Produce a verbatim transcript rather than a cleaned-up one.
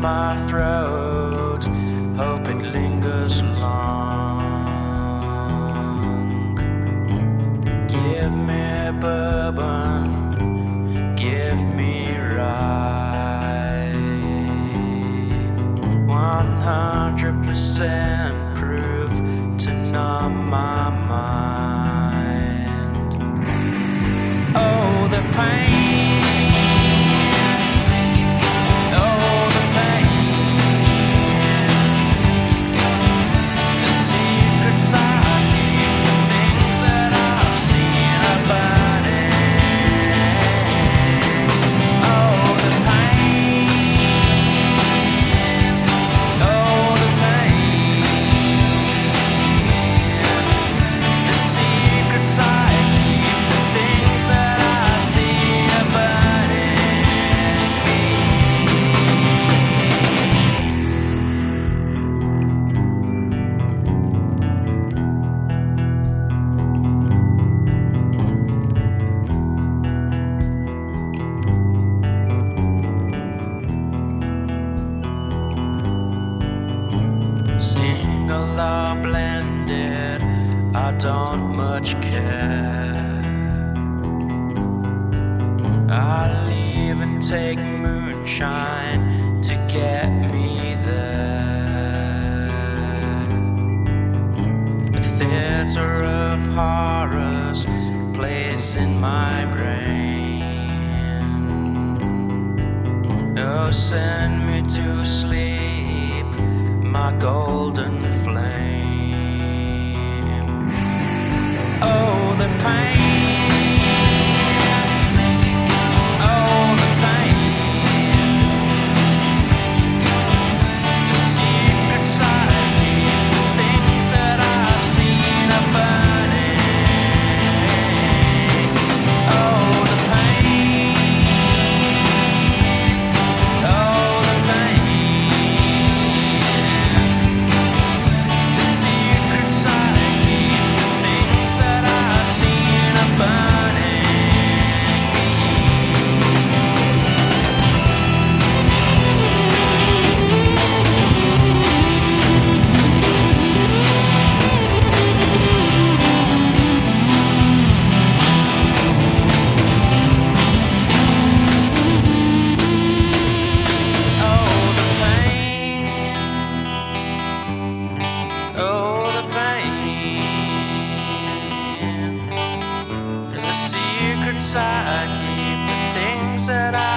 my throat, hope it lingers long. Give me bourbon, give me rye, one hundred percent proof to numb my mind. Oh, the pain. Single or blended, I don't much care. I'll even take moonshine to get me there. A theater of horrors plays in my brain. Oh, send me to sleep, my golden flame. Oh, the pain. Oh, the pain. The secrets I keep, the things that I've seen are burning. Oh, the pain. Oh, the pain. The secrets I keep, the things that I've seen are burning Oh, the pain. Oh, the pain. And the secrets I keep, the things that I